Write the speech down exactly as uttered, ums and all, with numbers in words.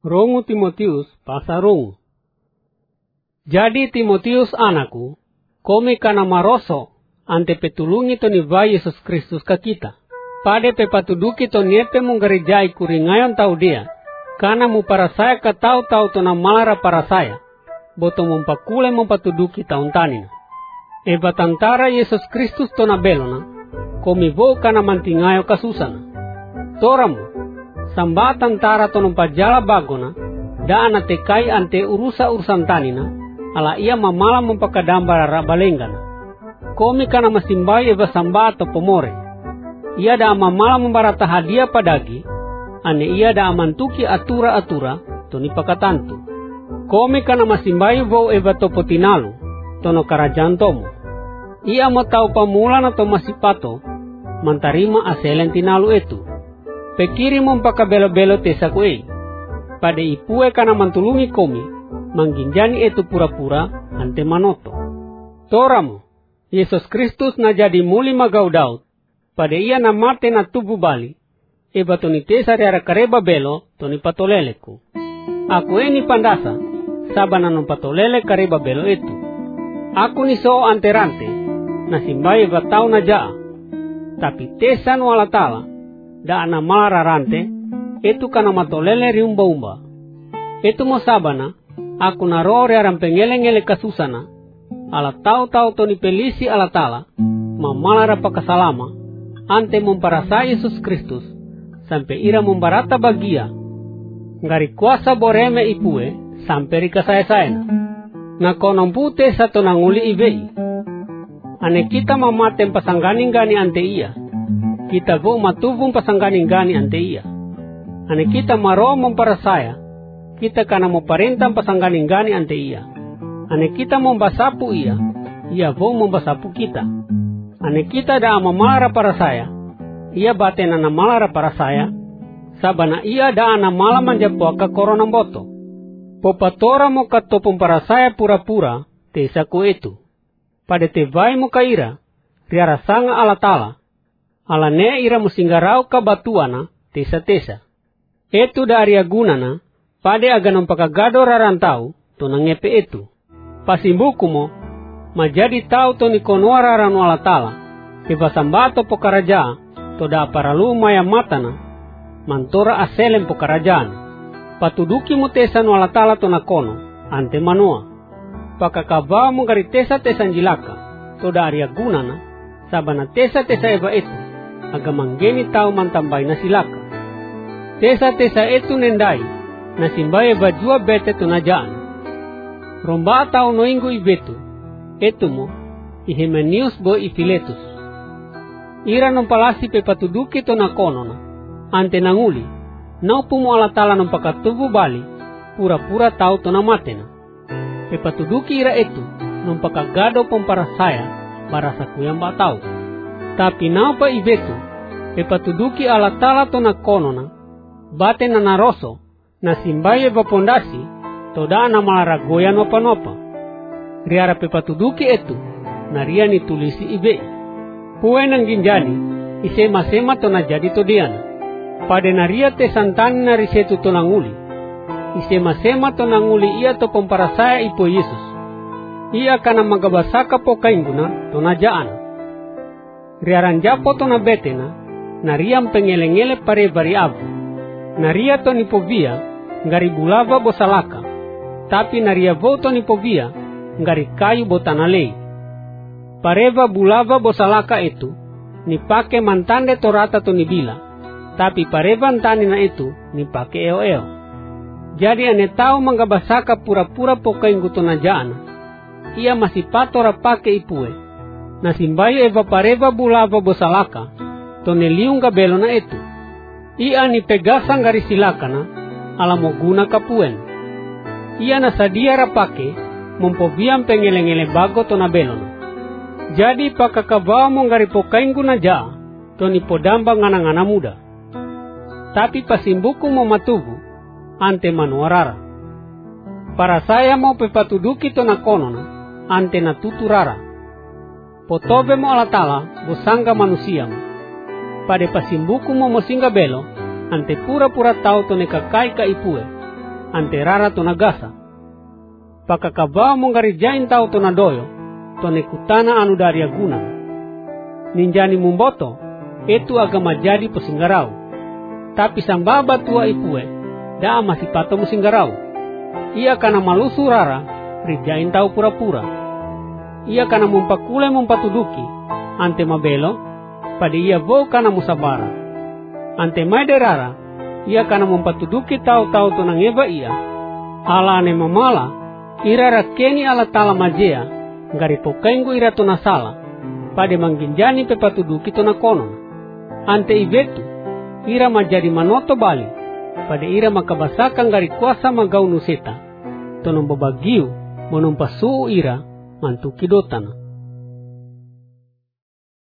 Rongu Timotius pasal rongu. Jadi Timotius anakku, komi kana maroso ante petulungi to ni vai Yesus Kristus ka kita. Pade pe patuduki to niepe munggarijai kuringayon tau dia, kana mu para saya ka tau-tau to na malara para saya, boto mumpakule mumpatuduki taun tanina. E batantara Yesus Kristus to na belona, komi vo kana mantingayo kasusana. Toramu, sambatan tara to numpajala bagona, daan tekai ante urusa-urusan tanina, ala ia mamala mumpakadambara rabalengana. Komi kana masimbai eva sambata pomore. Ia da mamala membarata hadiah padagi, ane ia da amantuki atura-atura, toni pakatantu. Komi kana masimbai vo eva topotinalu, tono karajaan tomu. Ia mo tau pamulana to masipato, mantarima aselen tinalu itu. Pekiri mumpakabelo-belo tesaku ei. Pada ipue kana mantulungi komi, mangginjani itu pura-pura ante manoto. Toramu, Yesus Kristus na jadi muli magau Daud. Pada ia na mate na tubuh bali, eba toni tesa riara kareba belo toni patoleleku. Aku ini pandasa, sabana non patolele kareba belo itu. Aku ni so anterante, na simbai eba tau na jaa. Tapi tesa no ala tala, da na mara rante, itu kana matolele riumba-umba. Itu mo sabana, aku na roh riaran pengele-ngele kasusana, ala tau-tau toni pelisi ala tala, mamalara pakasalama, ante memparasa Yesus Kristus, sampai ira membarata bagia, ngari kuasa boreme ipue, sampai rika saya-sayana. Na konompute satu nanguli ibei. Ane kita mamaten pasangganing-gani ante iya. Kita vo matubung pasangganing-gani ante iya. Ane kita maro memparasaya, kita kana memparentang pasangganing-gani ante iya. Ane kita membasapu iya, iya vo membasapu kita. Ane kita da mamara para saya, ia batena na malara para saya, sabana ia da ana mala manjapo ka korona boto. Popatora mo katopong para saya pura-pura, tesa ko itu. Pada tevai mo kaira, riara sanga ala tala, ala ne ira musinggarau ka batuana, tesa-tesa. Itu da aria gunana, pada aganon pakagado rarantau, to nangepe itu. Pasimbuku mo, majadi tau to ni konoara ranu ala tala, ibasambato po karajaan, to da paralu maya matana, mantora aselem po karajaan. Patuduki mo tesa no ala tala to na kono, ante manua. Pakakaba mo gari tesa tesa njilaka, to da aria gunana, sabana tesa tesa eva itu, agamanggeni tau mantambay na silaka. Tesa tesa itu nendai, na simbay eva jua bete to na jaan. Romba tau no ingo ibetu, etu mo, ihemenius bo ifiletus. Ira non palasi pe patuduki to na konona, ante nanguli, naupu mo ala tala non pakatubu bali, pura-pura tau to na matena. Pe patuduki ira etu, non pakagado pong para saya, para sa kuyang batao. Tapi naupa ibetu, pe patuduki ala tala to na konona, bate na naroso, na simbaye ba pondasi, to da na malaragoya nopa-nopa. Riara pe patuduki etu, na ria ni tulisi ibe. Pue nang ginjani, isema-sema to na jadi to diana. Pada na ria te santani na risetu to nanguli. Isema-sema to nanguli ia to pomparasaya ipo Yesus. Ia kana magabasaka po kaingguna to na jaan. Riaran japo to na betena, na riang pengele-ngele pare variabu. Na ria to ni povia, ngari bulava bosalaka. Tapi na ria vo to ni povia, ngari kayu botanalei. Pareva bulava bosalaka itu, nipake mantande torata to nibila, tapi pareva antani na itu, nipake eo-eo. Jadi ane tau manggabasaka pura-pura pokaing guto na jana, ia masih patora pake ipue, na simbayo eva pareva bulava bosalaka, to neliung gabelo na itu. Ia nipegasang gari silakana, alamo guna kapuen. Ia nasadia rapake, mompoviam pengele-ngele bago to na belona. Jadi pakakabawa mong garipokain guna jaa, to ni podamba ngana-ngana muda. Tapi pasimbuku mo matubu, ante manuarara. Para saya mo pepatuduki to na konona, ante na tuturara. Potobe mo alatala, bosangga manusia mo. Pada pasimbuku mo mosinga belo, ante pura-pura tau to ne kakai ka ipue. ante rara to nagasa. Pakakaba monggari jain tau to nadoyo, to nekutana anu dari aguna. Ninjani mumboto, itu agama jadi pesinggarau. Tapi sambaba tua ipue, daa masih pato musinggarau. Ia kana malusu rara, rijain tau pura-pura. Ia kana mumpakule mumpatuduki, ante mabelo, pada ia bo kana musabara. Ante maide rara, ia kana mumpatuduki tau-tau to nangeba ia. Ala ane mamala, ira rakeni ala tala majea, ngari pokaingu ira to nasala, pada mangginjani pepatuduki to nakonon. Ante ibetu, ira majadi manoto bali, pada ira makabasakan gari kuasa magau nuseta, to nombabagiu, monompasu ira, mantuki dotana.